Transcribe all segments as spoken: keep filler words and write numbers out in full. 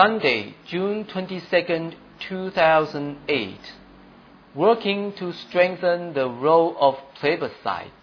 Sunday, June twenty-second, two thousand eight, working to strengthen the role of plebiscites.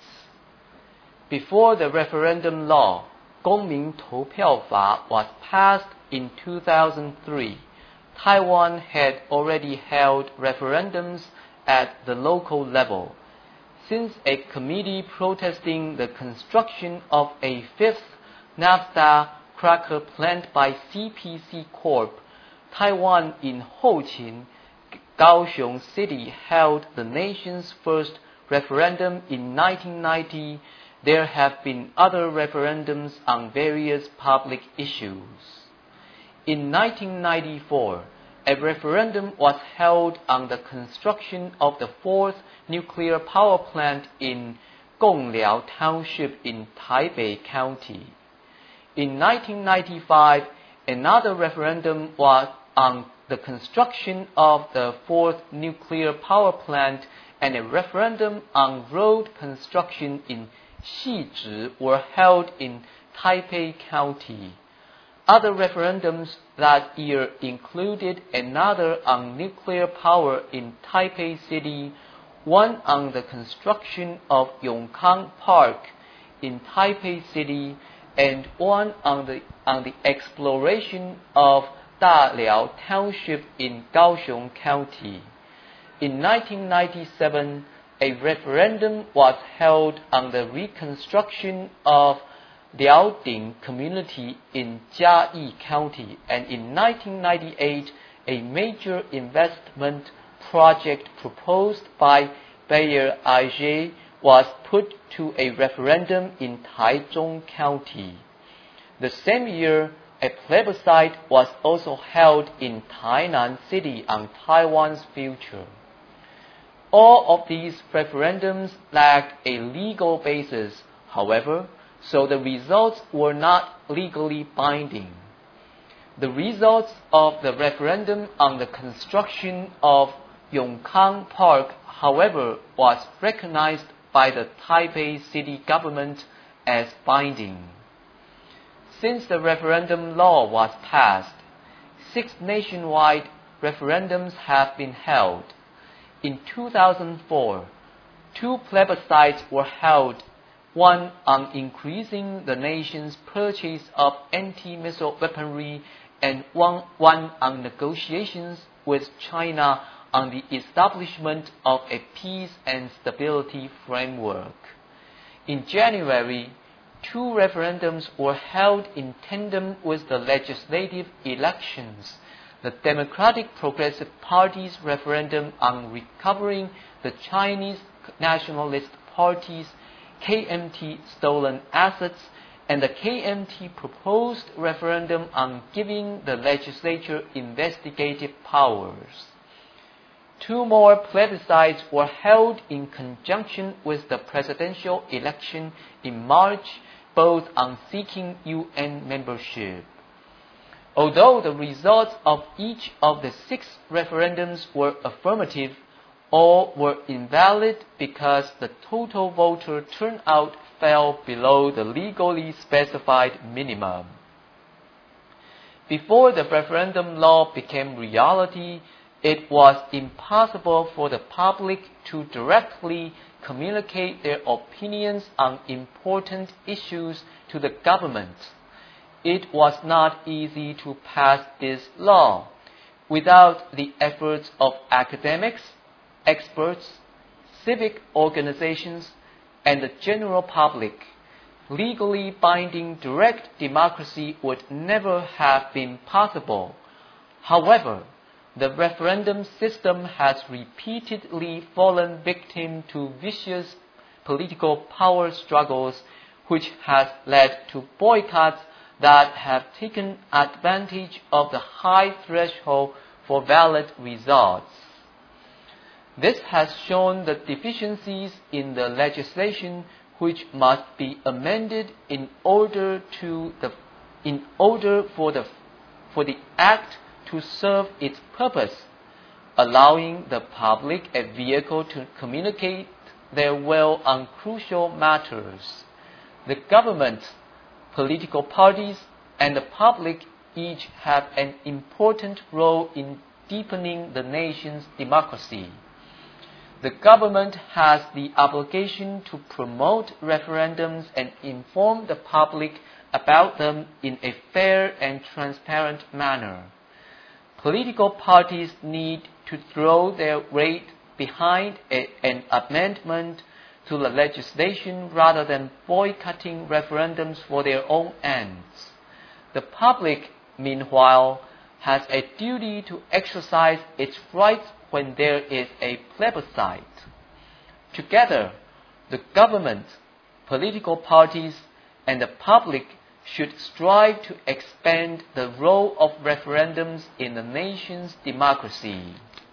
Before the referendum law, 公民投票法 was passed in two thousand three, Taiwan had already held referendums at the local level. Since a committee protesting the construction of a fifth naphtha cracker plant by C P C Corp, Taiwan in Hoqin, Kaohsiung City held the nation's first referendum in nineteen ninety. There have been other referendums on various public issues. In nineteen ninety-four, a referendum was held on the construction of the fourth nuclear power plant in Gongliao Township in Taipei County. In nineteen ninety-five, another referendum was on the construction of the fourth nuclear power plant, and a referendum on road construction in Xizhi were held in Taipei County. Other referendums that year included another on nuclear power in Taipei City, one on the construction of Yongkang Park in Taipei City, and one on the, on the exploration of Daliao Township in Kaohsiung County. In nineteen ninety-seven, a referendum was held on the reconstruction of Liaoding community in Jiayi County, and in nineteen ninety-eight, a major investment project proposed by Bayer A G was put to a referendum in Taichung County. The same year, a plebiscite was also held in Tainan City on Taiwan's future. All of these referendums lacked a legal basis, however, so the results were not legally binding. The results of the referendum on the construction of Yongkang Park, however, was recognized by the Taipei city government as binding. Since the referendum law was passed, six nationwide referendums have been held. In two thousand four, two plebiscites were held, one on increasing the nation's purchase of anti-missile weaponry and one, one on negotiations with China on the establishment of a peace and stability framework. In January, two referendums were held in tandem with the legislative elections. The Democratic Progressive Party's referendum on recovering the Chinese Nationalist Party's K M T stolen assets, and the K M T proposed referendum on giving the legislature investigative powers. Two more plebiscites were held in conjunction with the presidential election in March, both on seeking U N membership. Although the results of each of the six referendums were affirmative, all were invalid because the total voter turnout fell below the legally specified minimum. Before the referendum law became reality, it was impossible for the public to directly communicate their opinions on important issues to the government. It was not easy to pass this law without the efforts of academics, experts, civic organizations, and the general public. Legally binding direct democracy would never have been possible. However, the referendum system has repeatedly fallen victim to vicious political power struggles, which has led to boycotts that have taken advantage of the high threshold for valid results. This has shown the deficiencies in the legislation which must be amended in order to the in order for the for the act to serve its purpose, allowing the public a vehicle to communicate their will on crucial matters. The government, political parties, and the public each have an important role in deepening the nation's democracy. The government has the obligation to promote referendums and inform the public about them in a fair and transparent manner. Political parties need to throw their weight behind a, an amendment to the legislation rather than boycotting referendums for their own ends. The public, meanwhile, has a duty to exercise its rights when there is a plebiscite. Together, the government, political parties, and the public should strive to expand the role of referendums in the nation's democracy.